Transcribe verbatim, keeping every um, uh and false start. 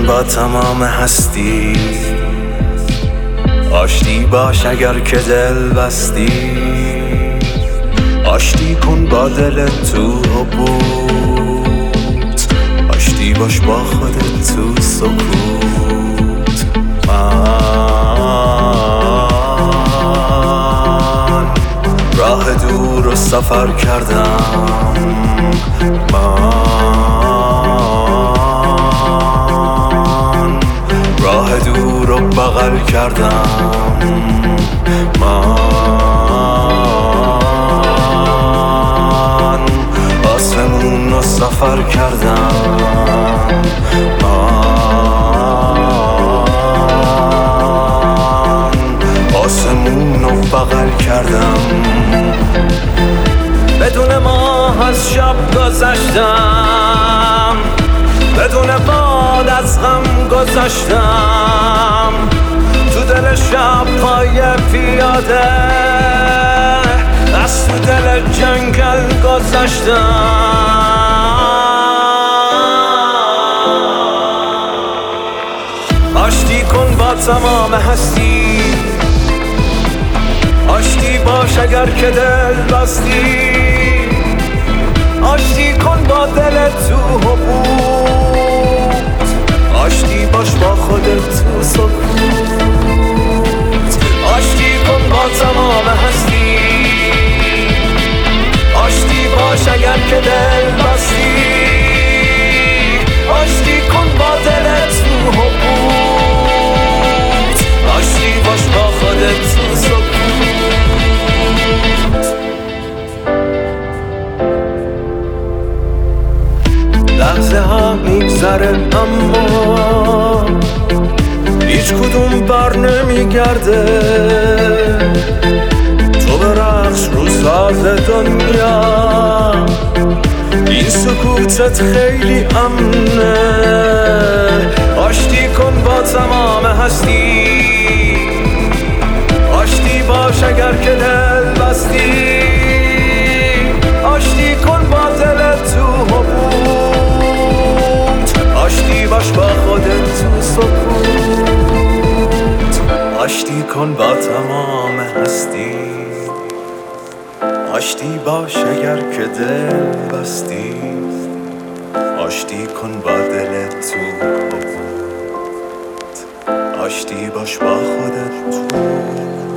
کن با تمام هستی، آشتی باش اگر که دل بستی، آشتی کن با دل تو بود، آشتی باش با خودت تو سکوت. من راه دور رو سفر کردم، من راه دور رو بغل کردم، من آسمون رو سفر کردم، من آسمون رو بغل کردم. بدون ماه از شب گذشتم، بدون باد از غم گذشتم، تو دل شب پای پیاده از تو دل جنگل گذشتم. آشتی کن با تمام هستی، آشتی باش اگر که دل بستی، آشتی کن با دل تو بود، آشتی باش با خودت تو سکوت. آشتی کن با تمام هستی، آشتی باش اگر که دل بستی، آشتی کن با دل تو بود، آشتی باش با خودت تو سکوت. لحظه ها میگذره اما هیچ کدوم بر نمیگرده، تو به رقص رو ساز دنیا، این سکوتت خیلی امنه. آشتی کن با تمام هستی، آشتی باش اگر که دل بستی، آشتی کن با دل تو بود، آشتی باش با خودت تو سکوت. آشتی کن با تمام هستی، آشتی باش اگر که دل بستی، آشتی کن با دل تو بود، آشتی باش با خودت تو